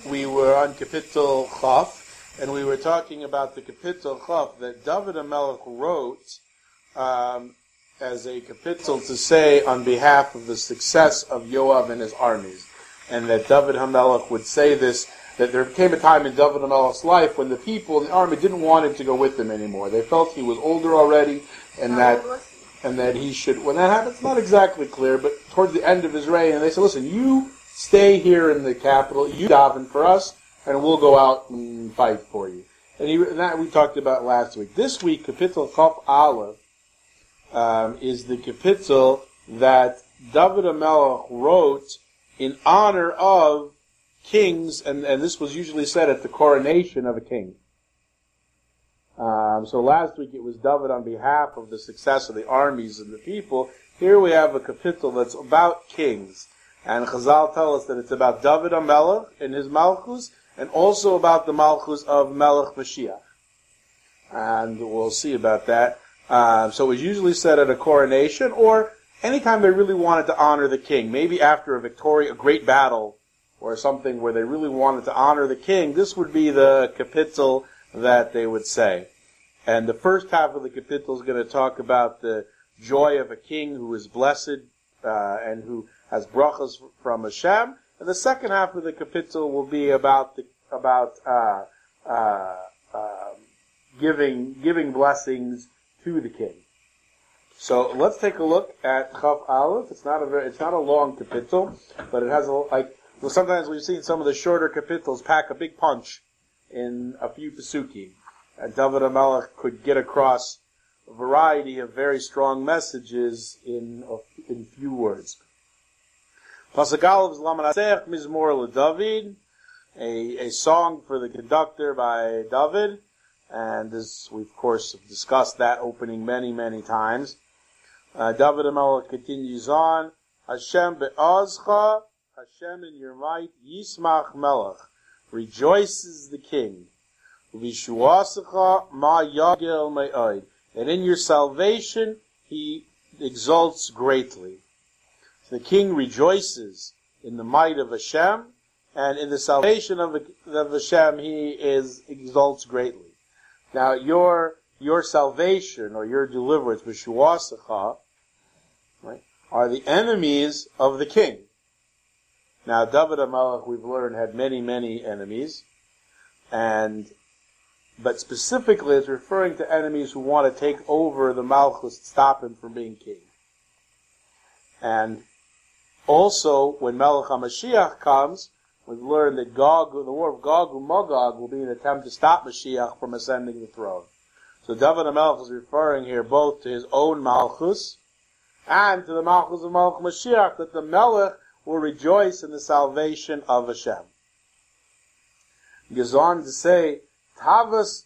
we were on Kapitel Chaf, and we were talking about the Kapitel Chaf that David HaMelech wrote as a kapitel to say on behalf of the success of Yoav and his armies. And that David HaMelech would say this, that there came a time in David HaMelech's life when the people, the army, didn't want him to go with them anymore. They felt he was older already, and that he should, when that happened, it's not exactly clear, but towards the end of his reign, and they said, listen, you stay here in the capital, you daven for us, and we'll go out and fight for you. And that we talked about last week. This week, Kapitel Chaf Aleph, is the kapitel that David HaMelech wrote in honor of kings, and this was usually said at the coronation of a king. So last week it was David on behalf of the success of the armies and the people. Here we have a kapitel that's about kings. And Chazal tell us that it's about David HaMelech and his Malchus, and also about the Malchus of Melech Mashiach. And we'll see about that. So it was usually said at a coronation, or anytime they really wanted to honor the king. Maybe after a victory, a great battle, or something where they really wanted to honor the king. This would be the kapitel that they would say. And the first half of the kapitel is going to talk about the joy of a king who is blessed and who has brachas from Hashem. And the second half of the kapitel will be about giving blessings to the king. So let's take a look at Chaf Aleph. It's not a long kapitel, but it has sometimes we've seen some of the shorter kapitels pack a big punch in a few pesukim. And David HaMelech could get across a variety of very strong messages in few words. Pasuk Aleph is Lamanasech Mizmor LeDavid, a song for the conductor by David. And this, we of course have discussed that opening many, many times. David HaMelech continues on. Hashem be'azcha, Hashem in your might, Yismach Melech, rejoices the king. Vishuasecha ma yagel me'od, and in your salvation he exalts greatly. The king rejoices in the might of Hashem, and in the salvation of Hashem he exalts greatly. Now, your salvation or your deliverance, Vishuasecha, right, are the enemies of the king. Now, David HaMelech, we've learned, had many, many enemies, but specifically it's referring to enemies who want to take over the Malchus, stop him from being king. And also, when Melech HaMashiach comes, we've learned that the war of Gog and Magog will be an attempt to stop Mashiach from ascending the throne. So David HaMelech is referring here both to his own Malchus and to the Malchus of Melech Mashiach, that the Melech will rejoice in the salvation of Hashem. He goes on to say, Tavas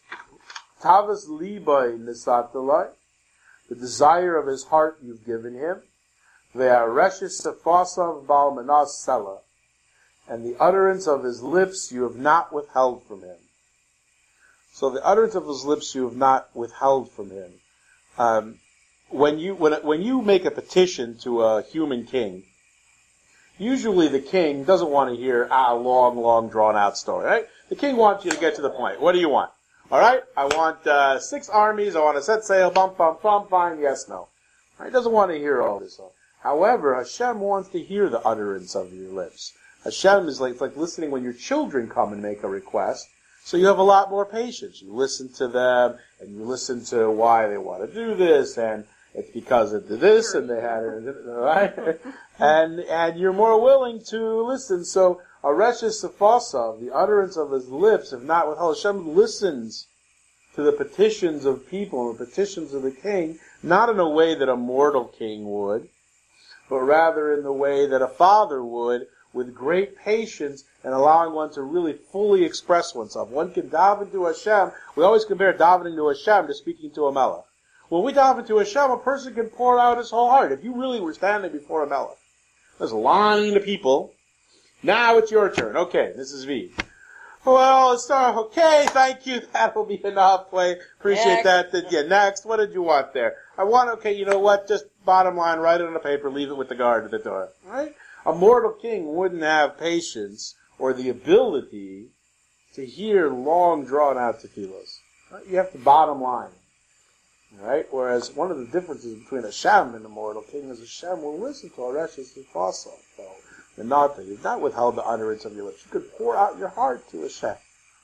libay nisatelai, the desire of his heart you've given him, ve'areshes sefasav bal manas sela, and the utterance of his lips you have not withheld from him. So the utterance of his lips you have not withheld from him. When you make a petition to a human king, usually the king doesn't want to hear a long, drawn-out story, right? The king wants you to get to the point. What do you want? All right? I want 6 armies. I want to set sail. Bum, fine. Yes, no. Right? He doesn't want to hear all this. However, Hashem wants to hear the utterance of your lips. Hashem is like listening when your children come and make a request. So you have a lot more patience. You listen to them, and you listen to why they want to do this, and it's because of this, and they had it, right? And you're more willing to listen. So, Areshes Sefasav, the utterance of his lips, if not withheld, Hashem listens to the petitions of people and the petitions of the king, not in a way that a mortal king would, but rather in the way that a father would, with great patience and allowing one to really fully express oneself. One can daven to Hashem. We always compare davening to Hashem to speaking to a melech. When we daven to Hashem, a person can pour out his whole heart. If you really were standing before a melech, there's a line of people. Now it's your turn. Okay, this is V. Well, it's okay, thank you, that'll be enough. Appreciate that. Yeah, next, what did you want there? Okay, you know what, just bottom line, write it on a paper, leave it with the guard at the door. Right? A mortal king wouldn't have patience or the ability to hear long drawn out tefillos. Right? You have the bottom line. Right? Whereas one of the differences between Hashem and the mortal king is Hashem will listen to Oreshes and Fossil. So the nata, you've not withheld the utterance of your lips. You could pour out your heart to Hashem.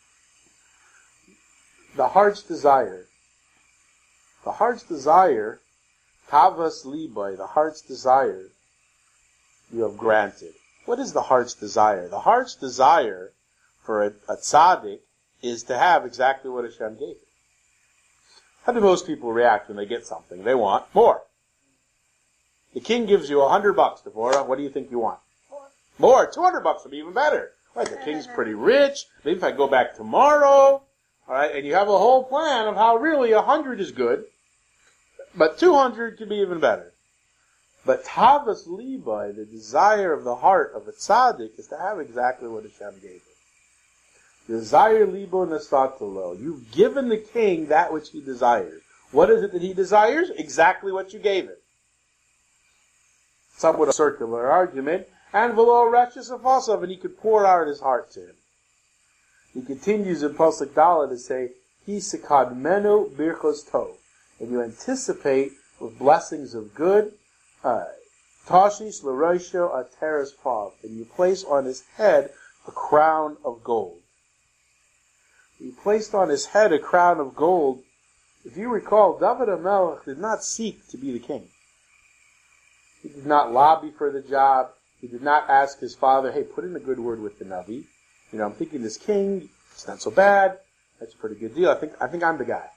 The heart's desire. The heart's desire, Tavas Libai, the heart's desire, you have granted. What is the heart's desire? The heart's desire for a tzaddik is to have exactly what Hashem gave it. How do most people react when they get something? They want more. The king gives you $100, Devorah. What do you think you want? More. $200 would be even better. Right, the king's pretty rich. Maybe if I go back tomorrow, all right, and you have a whole plan of how really 100 is good, but 200 could be even better. But Tavas Libai, the desire of the heart of a tzaddik, is to have exactly what Hashem gave him. Desire libo nasatalo. You've given the king that which he desires. What is it that he desires? Exactly what you gave him. Somewhat a circular argument. And v'lo rachis afasav, and he could pour out his heart to him. He continues in Pasuk Dalet to say, Hi sikad menu birchos tov. And you anticipate with blessings of good, tashish l'roisho ateres pav. And you place on his head a crown of gold. He placed on his head a crown of gold. If you recall, David HaMelech did not seek to be the king. He did not lobby for the job. He did not ask his father, hey, put in a good word with the Navi. You know, I'm thinking this king, it's not so bad. That's a pretty good deal. I think I'm the guy.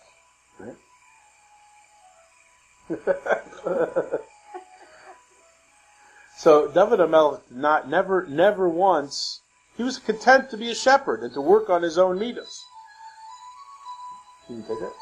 Right? So David HaMelech never once. He was content to be a shepherd and to work on his own midos. Can you take it?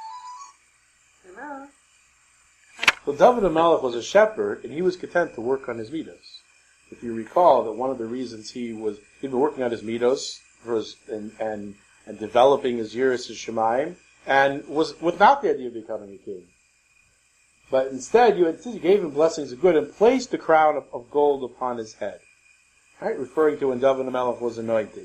No. So David HaMelech was a shepherd, and he was content to work on his midos. If you recall that one of the reasons he'd been working on his midos and developing his yiras Shemayim, and was without the idea of becoming a king. But instead, you gave him blessings of good and placed the crown of gold upon his head. Right, referring to when David HaMelech was anointed.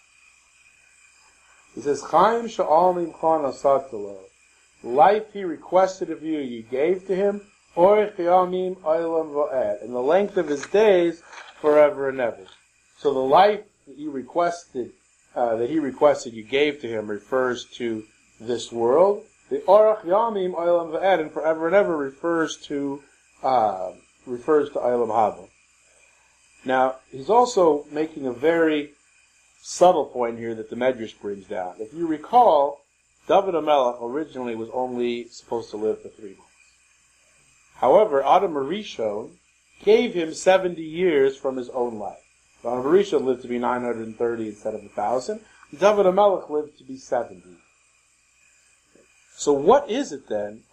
He says, Chaim sha'al mimcha nasatalo. Life he requested of you, you gave to him. Orech yamim olam va'ed. And the length of his days, forever and ever. So the life that he requested, you gave to him, refers to this world. The orech yamim olam va'ed, and forever and ever refers to olam haba. Now, he's also making a very subtle point here that the Medrash brings down. If you recall, David HaMelech originally was only supposed to live for 3 months. However, Adam HaRishon gave him 70 years from his own life. Adam HaRishon lived to be 930 instead of 1,000. David HaMelech lived to be 70. So what is it then?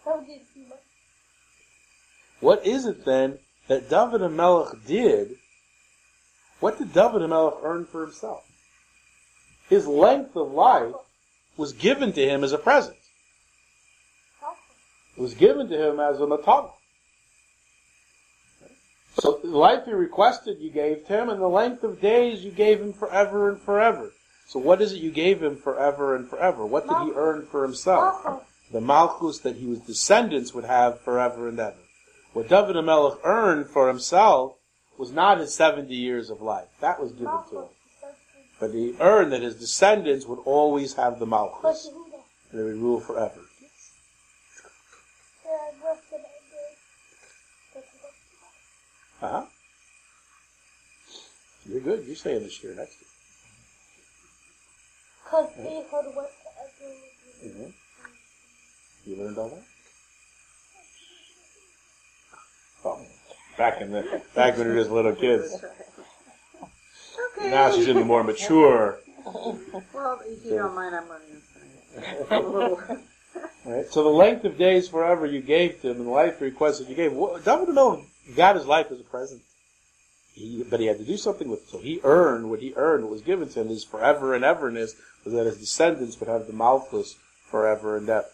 What is it then that David HaMelech did? What did David HaMelech earn for himself? His length of life was given to him as a present. It was given to him as a matana. So the life he requested you gave to him, and the length of days you gave him forever and forever. So what is it you gave him forever and forever? What did he earn for himself? The malchus that his descendants would have forever and ever. What David HaMelech earned for himself was not his 70 years of life. That was given to him. But he earned that his descendants would always have the malchus. And they would rule forever. Uh-huh. You're good. You're staying this year next year. Because they heard what Mm-hmm. You learned all that? Oh, back when we were just little kids. Okay. Now she's in the more mature. Well, if you don't mind, I'm going to Right? So the length of days forever you gave to him, and the life requested you gave. David HaMelech got his life as a present. But he had to do something with it. So he earned what he earned. What was given to him, his forever and everness, was that his descendants would have the malchus forever and ever.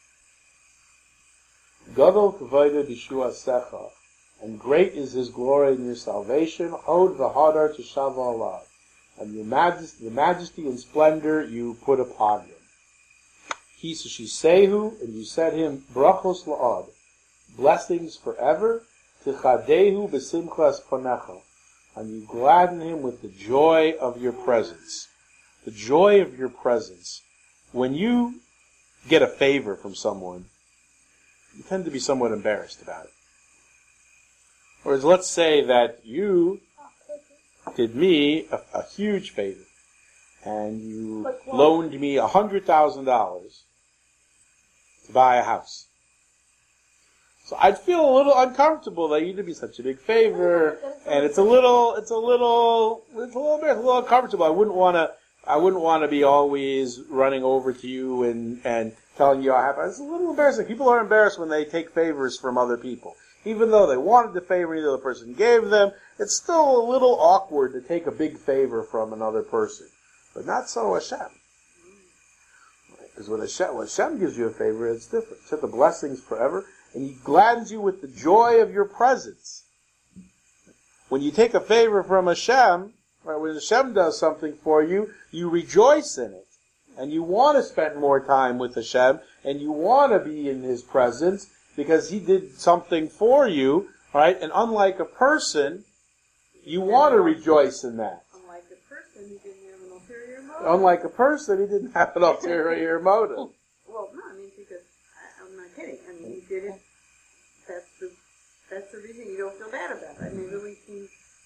Gadol kavayda d'shua secha, and great is his glory in your salvation. Hod v'hadar t'shava alav, and your majesty, the majesty and splendor you put upon him. Hisashisehu, and you said him, brachos la'od, blessings forever, tichadehu besimchas panecha, and you gladden him with the joy of your presence. The joy of your presence. When you get a favor from someone, you tend to be somewhat embarrassed about it. Whereas let's say that you did me a huge favor, and you loaned me $100,000 to buy a house. So I'd feel a little uncomfortable that you did me such a big favor, and it's a little uncomfortable. I wouldn't want to be always running over to you and telling you I have. It's a little embarrassing. People are embarrassed when they take favors from other people. Even though they wanted the favor, either the person gave them, it's still a little awkward to take a big favor from another person. But not so Hashem. Because when Hashem gives you a favor, it's different. It's the blessings forever, and He gladdens you with the joy of your presence. When you take a favor from Hashem, right, when Hashem does something for you, you rejoice in it. And you want to spend more time with Hashem, and you want to be in His presence, because He did something for you, right? And unlike a person, you want to rejoice in that. Unlike a person, He didn't have an ulterior motive. Unlike a person, He didn't have an ulterior motive. Well, no, I mean, because, I'm not kidding. I mean, He did it, that's the reason you don't feel bad about it. I mean, it really seems,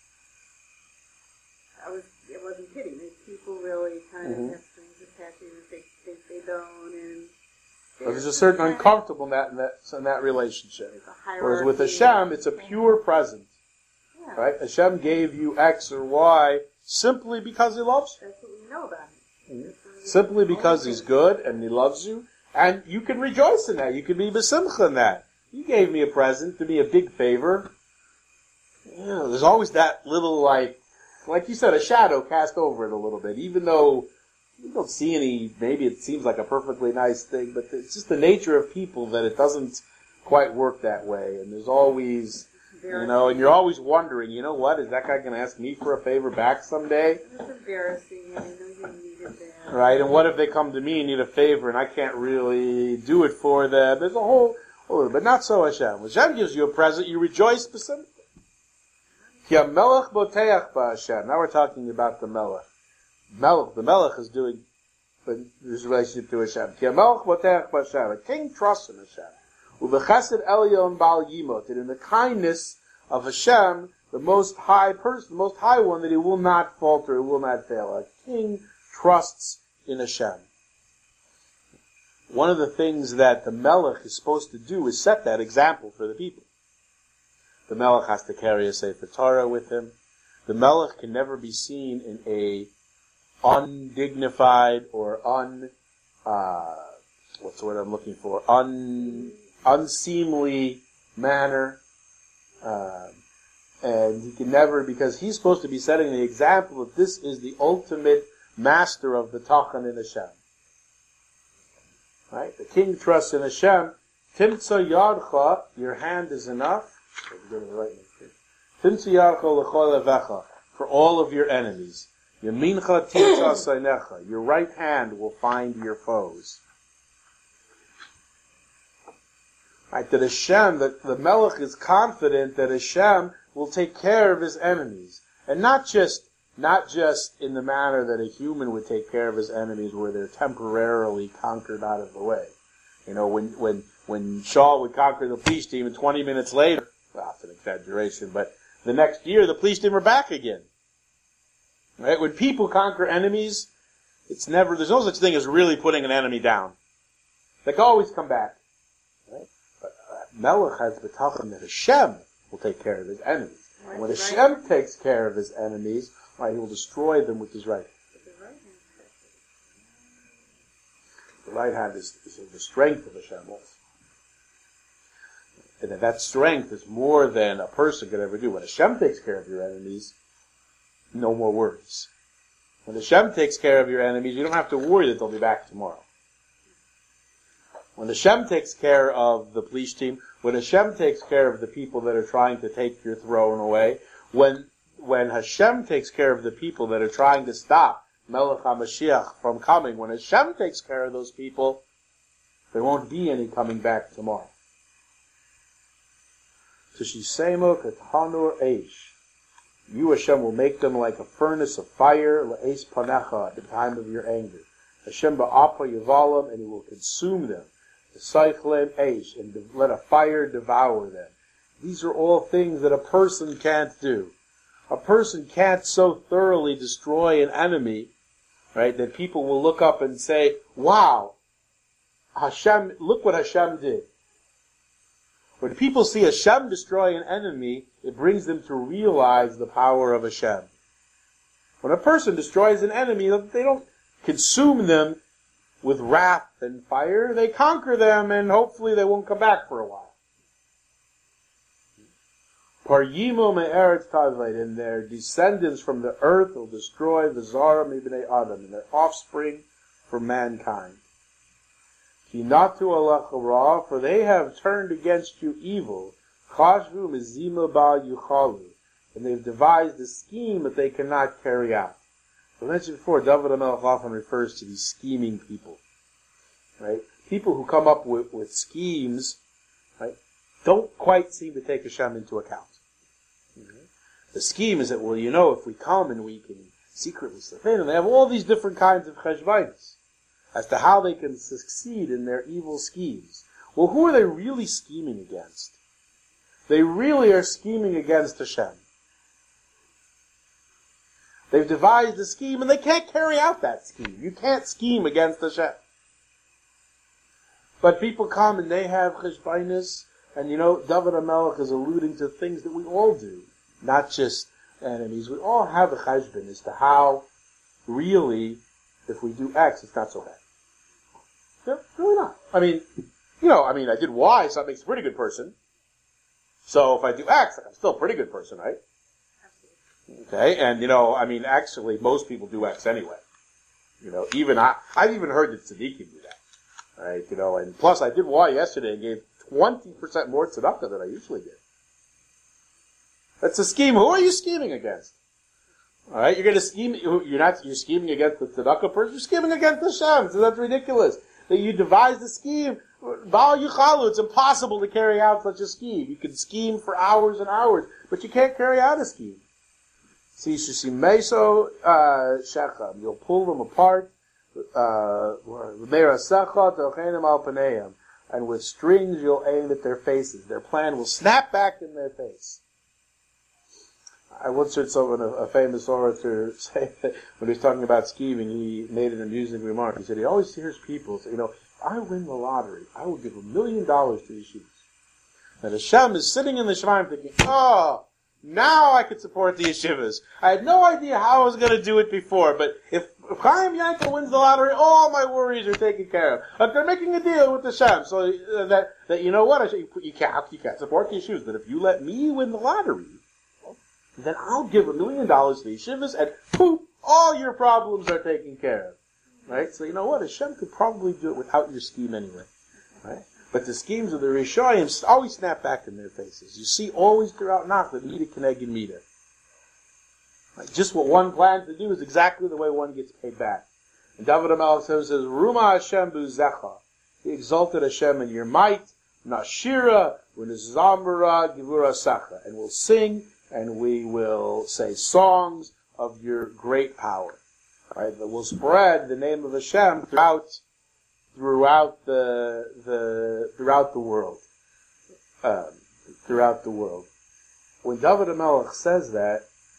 it wasn't kidding. People really kind of have strings attached to them, they don't, and there's a certain uncomfortableness in that relationship. Whereas with Hashem, it's a pure present. Yeah. Right? Hashem gave you X or Y simply because He loves you. That's what we know about Him. Simply because He's good and He loves you. And you can rejoice in that. You can be besimcha in that. You gave me a present, to me a big favor. You know, there's always that little, like you said, a shadow cast over it a little bit. Even though you don't see any, maybe it seems like a perfectly nice thing, but it's just the nature of people that it doesn't quite work that way. And there's always, and you're always wondering, you know what, is that guy going to ask me for a favor back someday? It's embarrassing. I know you needed that. Right, and what if they come to me and need a favor and I can't really do it for them? There's a whole but not so Hashem. When Hashem gives you a present, you rejoice specifically. Ki ha-melech boteach ba-Hashem. Now we're talking about the melech. The melech is doing this relationship to Hashem. Ki ha-melech boteach ba-Hashem. A king trusts in Hashem. Uvechesed elyon bal yimot. And in the kindness of Hashem, the most high person, the most high one, that he will not falter, he will not fail. A king trusts in Hashem. One of the things that the melech is supposed to do is set that example for the people. The melech has to carry a Sefer Torah with him. The melech can never be seen in a undignified or what's the word I'm looking for? Unseemly manner. And he can never, because he's supposed to be setting the example that this is the ultimate master of the Tachan in Hashem. Right? The king trusts in Hashem. Timtza yadcha, your hand is enough. Timtza yadcha l'chol levecha, for all of your enemies. Yamincha timtza seinecha, your right hand will find your foes. Right? That Hashem, the Melech is confident that Hashem will take care of his enemies. And not just in the manner that a human would take care of his enemies, where they're temporarily conquered out of the way. You know, when Shaul would conquer the police team, and 20 minutes later, well, it's an exaggeration, but the next year the police team are back again. Right? When people conquer enemies, there's no such thing as really putting an enemy down. They can always come back. Right? But Melech has the tachan that Hashem will take care of his enemies. And when Hashem takes care of his enemies, right, he will destroy them with his right hand. The right hand is the strength of Hashem also. And that strength is more than a person could ever do. When Hashem takes care of your enemies, no more worries. When Hashem takes care of your enemies, you don't have to worry that they'll be back tomorrow. When Hashem takes care of the police team, when Hashem takes care of the people that are trying to take your throne away, when when Hashem takes care of the people that are trying to stop Melech HaMashiach from coming, when Hashem takes care of those people, there won't be any coming back tomorrow. Tishisemo Kathanur Eish. You, Hashem, will make them like a furnace of fire, La'es Panecha, at the time of your anger. Hashem Ba'apa Yavalam, and He will consume them. The Saichlem Eish, and let a fire devour them. These are all things that a person can't do. A person can't so thoroughly destroy an enemy, right, that people will look up and say, wow, Hashem, look what Hashem did. When people see Hashem destroy an enemy, it brings them to realize the power of Hashem. When a person destroys an enemy, they don't consume them with wrath and fire. They conquer them, and hopefully they won't come back for a while. Paryimo me'eretz tavleit, and their descendants from the earth will destroy the Zara mibnei Adam, and their offspring from mankind. Kinatu alecha ra, for they have turned against you evil. Chashvu mizima ba yuchalu, and they've devised a scheme that they cannot carry out. I mentioned before, David HaMelech often refers to these scheming people, right? People who come up with schemes, right, don't quite seem to take Hashem into account. Mm-hmm. The scheme is that, well, if we come and we can secretly slip in, and they have all these different kinds of cheshbainis as to how they can succeed in their evil schemes. Well, who are they really scheming against? They really are scheming against Hashem. They've devised a scheme, and they can't carry out that scheme. You can't scheme against Hashem. But people come, and they have cheshbainis, and David HaMelech is alluding to things that we all do, not just enemies. We all have a cheshbon as to how, really, if we do X, it's not so bad. No, really not. I did Y, so that makes a pretty good person. So if I do X, I'm still a pretty good person, right? Okay, and actually, most people do X anyway. Even I've even heard that tzaddikim do that, right? And plus, I did Y yesterday and gave 20% more tzedakah than I usually give. That's a scheme. Who are you scheming against? All right, you're going to scheme. You're scheming against the tzedakah person. You're scheming against Hashem. So that's ridiculous. That you devised a scheme. Ba'al yuchalu. It's impossible to carry out such a scheme. You can scheme for hours and hours, but you can't carry out a scheme. See, meso shechem. You'll pull them apart. And with strings you'll aim at their faces. Their plan will snap back in their face. I once heard a famous orator say that when he was talking about scheming, he made an amusing remark. He said he always hears people say, if I win the lottery, I will give $1 million to yeshivas. And Hashem is sitting in the Shemaim thinking, now I could support the yeshivas. I had no idea how I was going to do it before, but if Chaim Yankel wins the lottery, all my worries are taken care of. But they're making a deal with Hashem, so that you can't support the yeshivas, but if you let me win the lottery, then I'll give $1 million to the yeshivas, and poof, all your problems are taken care of. Right? So Hashem could probably do it without your scheme anyway. Right? But the schemes of the Rishayim always snap back in their faces. You see always throughout Nachla, Mida Keneged Mida. Right? Just what one plans to do is exactly the way one gets paid back. And David HaMelech says, Ruma Hashem buzecha. He exalted Hashem in your might, Nashira, Unizambara, Givura Sacha. And we'll sing, and we will say songs of your great power. Right? That will spread the name of Hashem throughout the world. Throughout the world. When David HaMelech says that,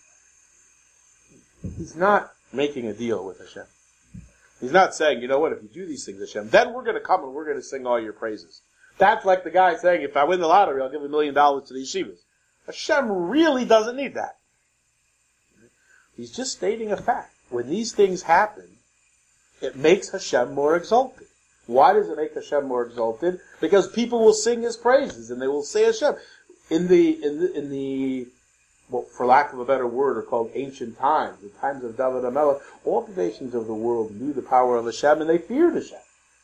he's not making a deal with Hashem. He's not saying, if you do these things, Hashem, then we're going to come and we're going to sing all your praises. That's like the guy saying, if I win the lottery, I'll give $1 million to the yeshivas. Hashem really doesn't need that. He's just stating a fact. When these things happen, it makes Hashem more exalted. Why does it make Hashem more exalted? Because people will sing His praises and they will say Hashem. In the for lack of a better word, are called ancient times, the times of David HaMelech, all the nations of the world knew the power of Hashem and they feared Hashem.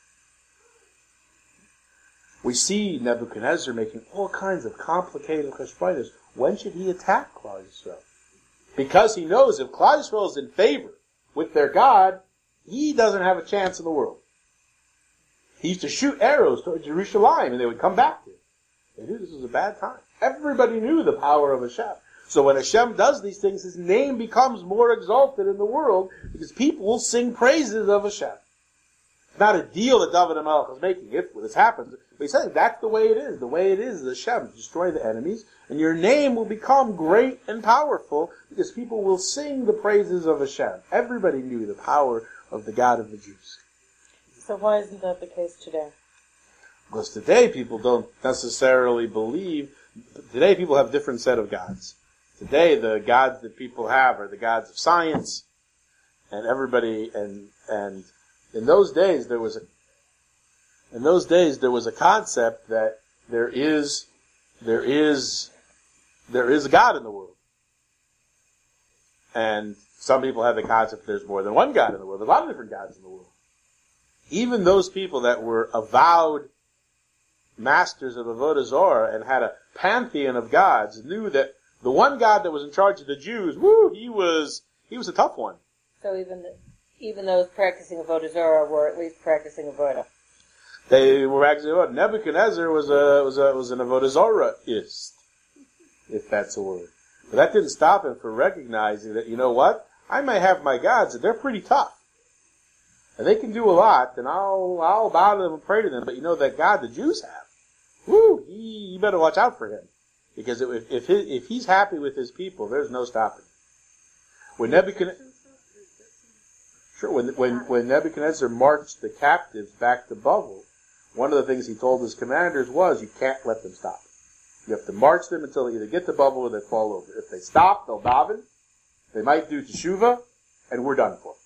We see Nebuchadnezzar making all kinds of complicated cheshbainos. When should he attack Klal Yisrael? Because he knows if Klal Yisrael is in favor with their God, he doesn't have a chance in the world. He used to shoot arrows towards Jerusalem, and they would come back to him. They knew this was a bad time. Everybody knew the power of Hashem. So when Hashem does these things, his name becomes more exalted in the world, because people will sing praises of Hashem. It's not a deal that David HaMelech is making. If this happens, but he's saying that's the way it is. The way it is Hashem. Destroy the enemies, and your name will become great and powerful, because people will sing the praises of Hashem. Everybody knew the power of the God of the Jews. So why isn't that the case today? Because today people don't necessarily believe. Today people have a different set of gods. Today the gods that people have are the gods of science, and everybody and in those days there was a concept that there is a God in the world. And some people have the concept there's more than one God in the world. There's a lot of different gods in the world. Even those people that were avowed masters of Avodah Zarah and had a pantheon of gods knew that the one God that was in charge of the Jews, he was a tough one. So even those practicing Avodah Zarah were at least practicing Avodah. They were practicing Avodah. Nebuchadnezzar was an Avodah Zarahist, if that's a word. But that didn't stop him from recognizing that, you know what? I may have my gods, and they're pretty tough. And they can do a lot, and I'll bow to them and pray to them. But you know that God the Jews have, you better watch out for him. Because if he's happy with his people, there's no stopping. When Nebuchadnezzar marched the captives back to Babel, one of the things he told his commanders was, you can't let them stop. You have to march them until they either get to Babel or they fall over. If they stop, they'll daven. They might do teshuvah, and we're done for.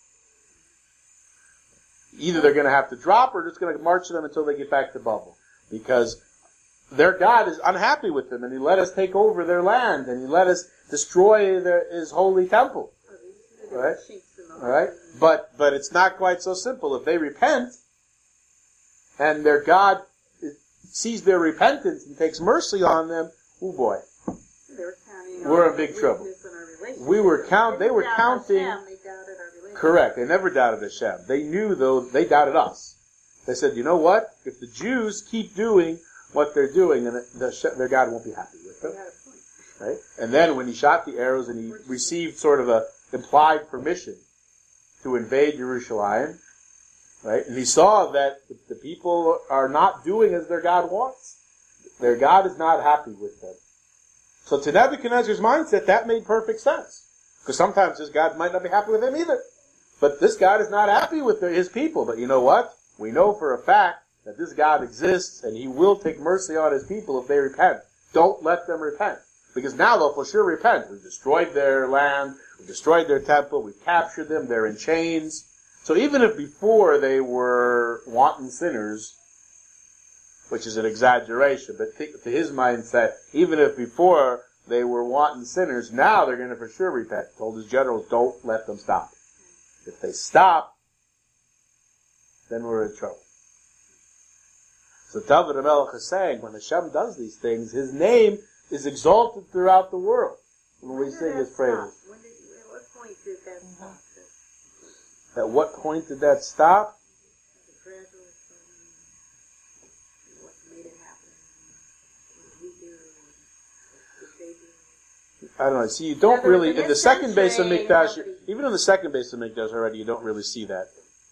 Either they're going to have to drop or just going to march them until they get back to Babel. Because their God is unhappy with them, and he let us take over their land, and he let us destroy his holy temple. Right? Alright? But it's not quite so simple. If they repent, and their God sees their repentance and takes mercy on them, oh boy. We're in big trouble. They were counting. Correct. They never doubted Hashem. They knew, though, they doubted us. They said, you know what? If the Jews keep doing what they're doing, then their God won't be happy with them. Right? And then when he shot the arrows and he received sort of a implied permission to invade Jerusalem, right? And he saw that the people are not doing as their God wants. Their God is not happy with them. So to Nebuchadnezzar's mindset, that made perfect sense. Because sometimes his God might not be happy with him either. But this God is not happy with his people. But you know what? We know for a fact that this God exists and he will take mercy on his people if they repent. Don't let them repent. Because now they'll for sure repent. We've destroyed their land. We've destroyed their temple. We've captured them. They're in chains. So even if before they were wanton sinners, which is an exaggeration, but to his mindset, even if before they were wanton sinners, now they're going to for sure repent. Told his generals, don't let them stop. If they stop, then we're in trouble. So David HaMelech is saying, when Hashem does these things, his name is exalted throughout the world. When we sing his praises. At what point did that stop? At what point did that stop? The gradual what made it happen? What did he do? What did they do? I don't know. See, you don't really, in the second base of Mikdash, even in the second base of Mikdash already, you don't really see that.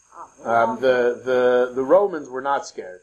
The Romans were not scared.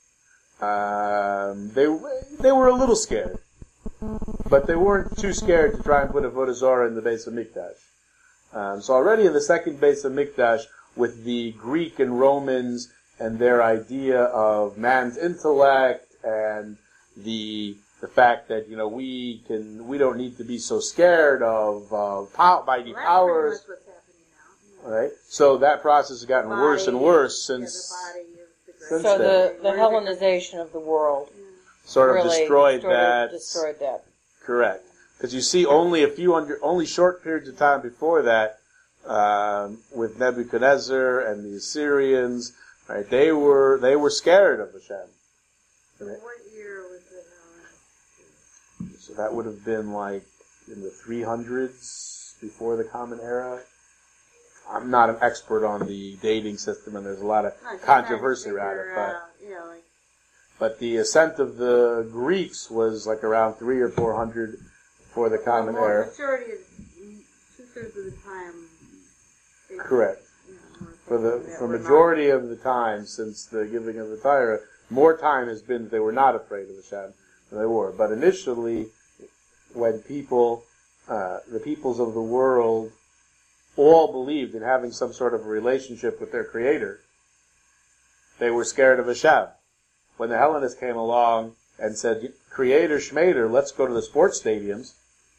They were a little scared. But they weren't too scared to try and put Avodah Zarah in the base of Mikdash. So already in the second base of Mikdash, with the Greek and Romans and their idea of man's intellect and the fact that, you know, we don't need to be so scared of mighty powers. That's what's happening now. Right? So that process has gotten worse and worse since So the Hellenization of the world sort of really destroyed that. Destroyed that. Correct. Because you see, only short periods of time before that, with Nebuchadnezzar and the Assyrians, right? They were scared of Hashem. Right? What year was it? So that would have been like in the 300s before the Common Era. I'm not an expert on the dating system, and there's a lot of controversy around it. But the ascent of the Greeks was like around 300 or 400 before the Common Era. Majority of 2/3 of the time. Correct. For majority of the time since the giving of the Torah, more time has been that they were not afraid of Hashem than they were. But initially, when people, the peoples of the world, all believed in having some sort of a relationship with their Creator, they were scared of Hashem. When the Hellenists came along and said, Creator, Shmater, let's go to the sports stadiums.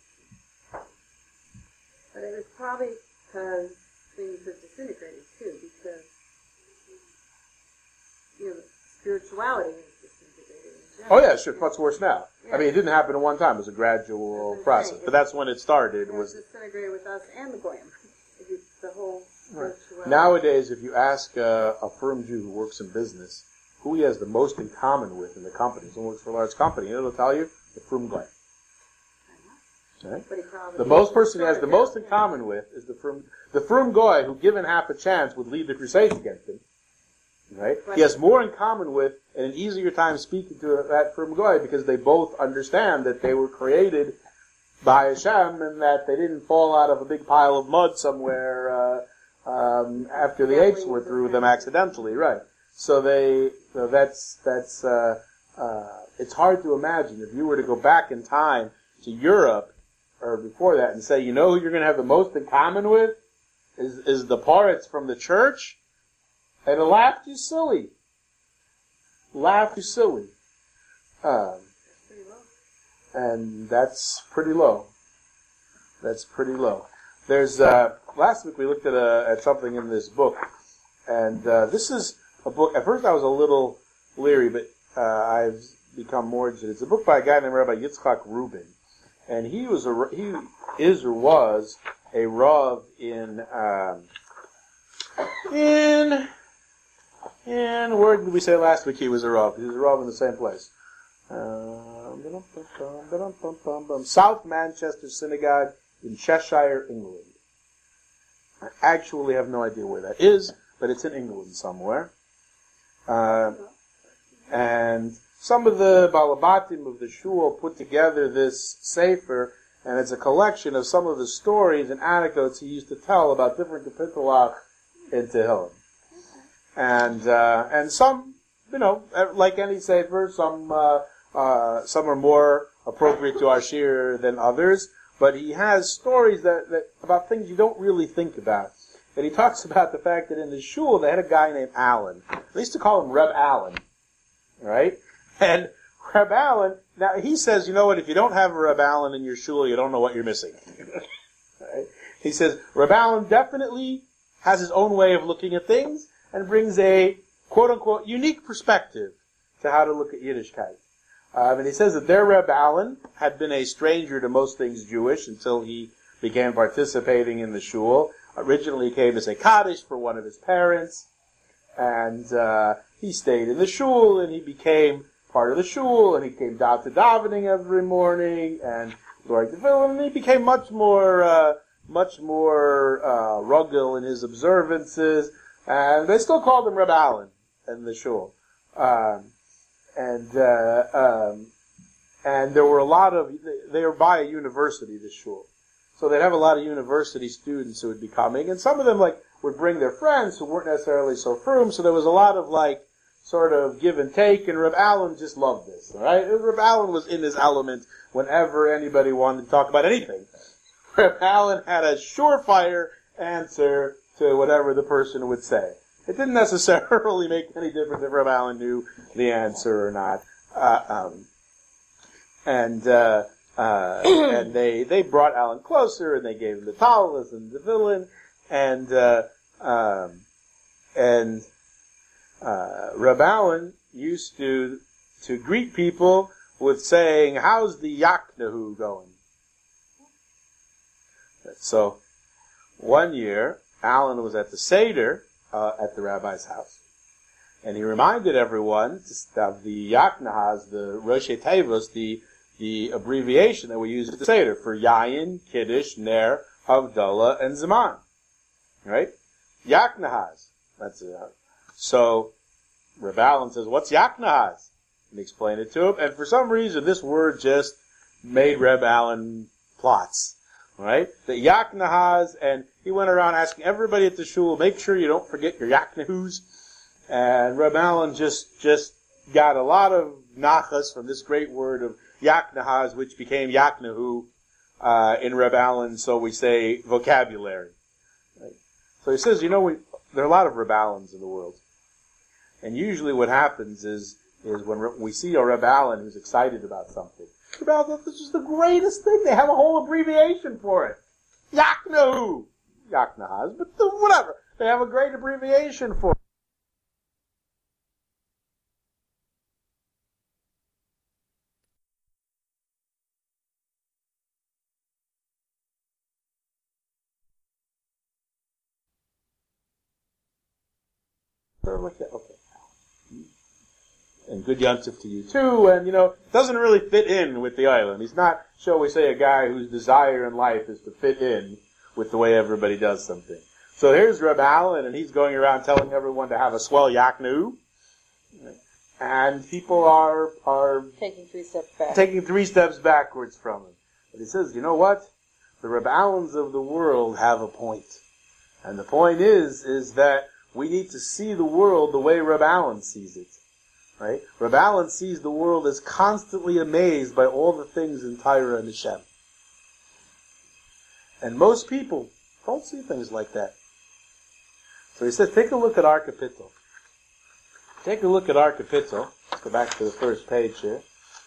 But it was probably because things have disintegrated too, because spirituality has disintegrated. Oh yeah, sure, much worse now. Yeah. I mean, it didn't happen at one time. It was a gradual process. But that's when it started. It was disintegrated with us and the Goyim. The whole spirituality. Nowadays, if you ask a firm Jew who works in business who he has the most in common with in the company, someone works for a large company, it'll tell you the frum guy. Right? The most person he has the most in common with is the frum guy who, given half a chance, would lead the crusades against him. Right? He has more in common with and an easier time speaking to that frum guy because they both understand that they were created by Hashem and that they didn't fall out of a big pile of mud somewhere after the apes were through them accidentally. Right? So that's it's hard to imagine if you were to go back in time to Europe or before that and say, you know who you're going to have the most in common with is the parrots from the church, and it'll laugh you silly. And that's pretty low. There's last week we looked at something in this book, and this is a book. At first I was a little leery, but I've become more interested. It's a book by a guy named Rabbi Yitzchak Rubin, and he is or was a Rav in where did we say last week he was a Rav? He was a Rav in the same place. South Manchester Synagogue in Cheshire, England. I actually have no idea where that is, but it's in England somewhere. And some of the Balabatim of the shul put together this sefer, and it's a collection of some of the stories and anecdotes he used to tell about different Kapitulach in Tehillim. And some, like any sefer, some are more appropriate to our shir than others, but he has stories that about things you don't really think about. And he talks about the fact that in the shul they had a guy named Allen. They used to call him Reb Allen, right? And Reb Allen, now he says, you know what, if you don't have a Reb Allen in your shul, you don't know what you're missing. Right? He says, Reb Allen definitely has his own way of looking at things and brings a quote-unquote unique perspective to how to look at Yiddishkeit. And he says that their Reb Allen had been a stranger to most things Jewish until he began participating in the shul. Originally he came to say Kaddish for one of his parents, and he stayed in the shul, and he became part of the shul, and he came down to davening every morning, and Lord Tefillin, and he became much more rugged in his observances, and they still called him Reb Allen in the shul. And there were a lot of, they were by a university, this shul. So they'd have a lot of university students who would be coming, and some of them, would bring their friends who weren't necessarily so frum, so there was a lot of, sort of give and take, and Reb Allen just loved this, alright? Reb Allen was in his element whenever anybody wanted to talk about anything. Reb Allen had a surefire answer to whatever the person would say. It didn't necessarily make any difference if Reb Allen knew the answer or not. And they brought Allen closer, and they gave him the talis and the villain, and Reb Allen used to greet people with saying, "How's the Yaknahu going?" So, one year, Allen was at the Seder, at the rabbi's house. And he reminded everyone of the Yaknahas, the Rosh Tevos, the abbreviation that we use at the Seder for Yayin, Kiddush, Ner, Havdalah, and Zaman. Right? Yaknahaz. That's it. So, Reb Allen says, what's Yaknahaz? And explain it to him. And for some reason, this word just made Reb Allen plots. Right? The Yaknahaz, and he went around asking everybody at the shul, make sure you don't forget your Yaknahus. And Reb Allen just got a lot of nachas from this great word of Yaknahaz, which became Yaknahu in Reb Allen, so we say, vocabulary. Right? So he says, there are a lot of Reb Allens in the world. And usually what happens is when we see a Reb Allen who's excited about something, Reb Allen, this is the greatest thing. They have a whole abbreviation for it. Yaknahu. Yaknahaz, but whatever. They have a great abbreviation for it. Okay. And good yontif to you too, and doesn't really fit in with the island. He's not, shall we say, a guy whose desire in life is to fit in with the way everybody does something. So here's Reb Allen, and he's going around telling everyone to have a swell yaknu, and people are taking 3 steps back. Taking 3 steps backwards from him. But he says, you know what? The Reb Allens of the world have a point. And the point is that we need to see the world the way Reb Allen sees it. Right? Reb Allen sees the world as constantly amazed by all the things in Torah and Hashem. And most people don't see things like that. So he says, take a look at our kapitel. Take a look at our kapitel. Let's go back to the first page here.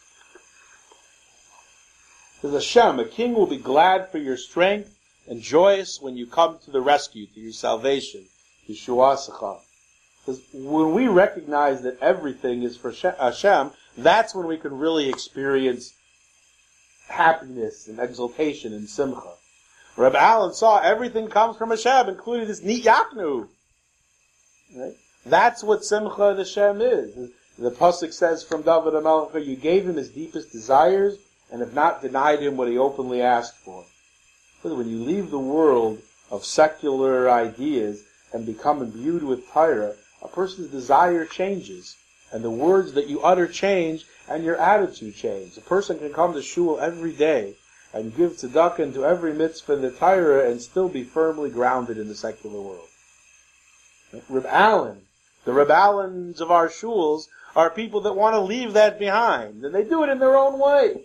It says, Hashem, a king will be glad for your strength and joyous when you come to the rescue, to your salvation, Yeshuasecha. Because when we recognize that everything is for Hashem, that's when we can really experience happiness and exultation and simcha. Reb Allen saw everything comes from Hashem, including this neat yaknu. Right? That's what simcha and Hashem is. The pasuk says from David HaMelech, you gave him his deepest desires and have not denied him what he openly asked for. Because when you leave the world of secular ideas and become imbued with Torah, a person's desire changes, and the words that you utter change, and your attitude changes. A person can come to shul every day and give tzedakah into every mitzvah in the Torah and still be firmly grounded in the secular world. Reb Allen, the Reb Allens of our shuls, are people that want to leave that behind, and they do it in their own way.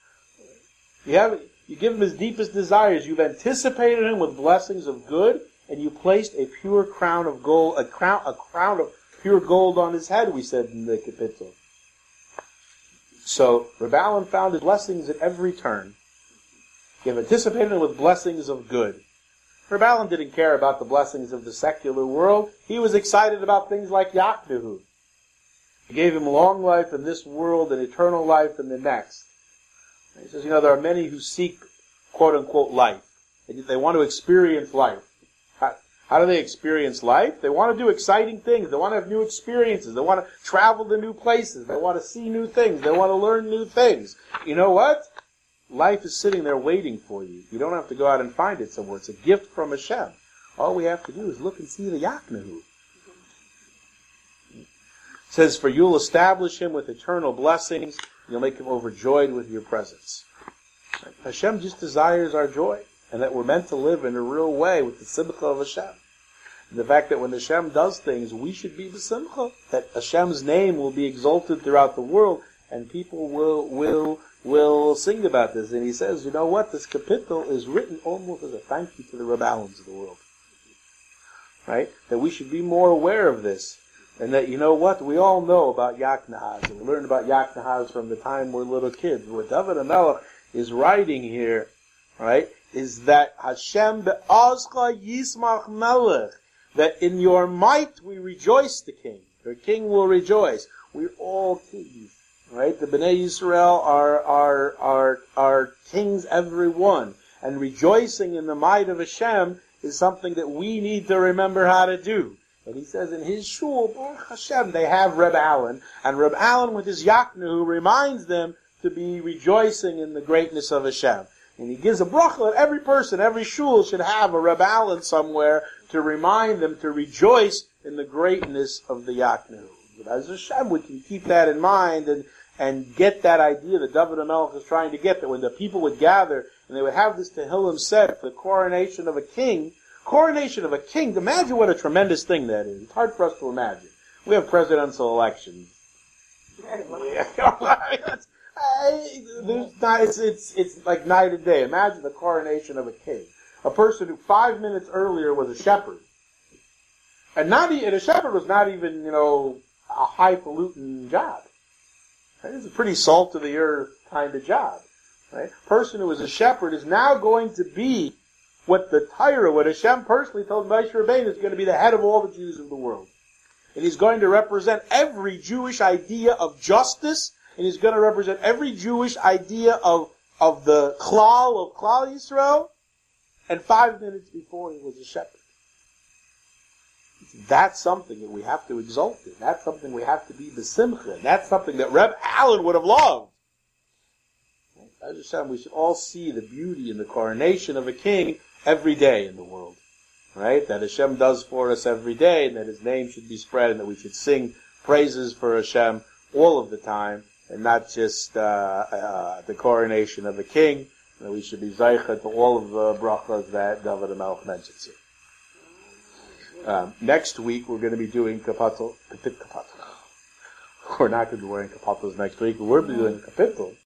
You give him his deepest desires. You've anticipated him with blessings of good, and you placed a pure crown of gold, a crown of pure gold on his head, we said in the kapitel. So, Reb Allen found his blessings at every turn. You've anticipated him with blessings of good. Reb Allen didn't care about the blessings of the secular world. He was excited about things like Yaknuhu. He gave him long life in this world and eternal life in the next. And he says, there are many who seek, quote-unquote, life. They want to experience life. How do they experience life? They want to do exciting things. They want to have new experiences. They want to travel to new places. They want to see new things. They want to learn new things. You know what? Life is sitting there waiting for you. You don't have to go out and find it somewhere. It's a gift from Hashem. All we have to do is look and see the Yaknahu. It says, for you'll establish him with eternal blessings. You'll make him overjoyed with your presence. Hashem just desires our joy. And that we're meant to live in a real way with the simcha of Hashem. And the fact that when Hashem does things, we should be the simcha. That Hashem's name will be exalted throughout the world, and people will sing about this. And he says, you know what? This kapitel is written almost as a thank you to the Reb Allens of the world. Right? That we should be more aware of this. And that, you know what? We all know about Yaknahaz. And we learned about Yaknahaz from the time we're little kids. What David HaMelech is writing here, right, is that Hashem be'azcha yismach melech, that in your might we rejoice the king. Your king will rejoice. We're all kings, right? The Bnei Yisrael are kings, every one. And rejoicing in the might of Hashem is something that we need to remember how to do. And he says in his shul, Baruch Hashem, they have Reb Allen, and Reb Allen with his Yaknu reminds them to be rejoicing in the greatness of Hashem. And he gives a bracha that every person, every shul should have a Reb Allen somewhere to remind them to rejoice in the greatness of the Yaknu. But as Hashem, we can keep that in mind and get that idea that David HaMelech is trying to get, that when the people would gather and they would have this Tehillim said for the coronation of a king, imagine what a tremendous thing that is. It's hard for us to imagine. We have presidential elections. It's like night and day. Imagine the coronation of a king. A person who 5 minutes earlier was a shepherd. And a shepherd was not even, a highfalutin job. Right? It's a pretty salt of the earth kind of job. Right? A person who was a shepherd is now going to be what Hashem personally told Moshe Rabbeinu is going to be the head of all the Jews of the world. And he's going to represent every Jewish idea of justice, and he's going to represent every Jewish idea of the Klal Yisrael, and 5 minutes before he was a shepherd. That's something that we have to exalt in. That's something we have to be besimcha in. That's something that Reb Allen would have loved. As Hashem, we should all see the beauty in the coronation of a king every day in the world. Right? That Hashem does for us every day, and that His name should be spread, and that we should sing praises for Hashem all of the time, and not just the coronation of a king, and that we should be zaycha to all of the brachas that David HaMelech mentions here. Next week, we're going to be doing kapatel. We're not going to be wearing kapatos next week, but we're going to be doing kapitel.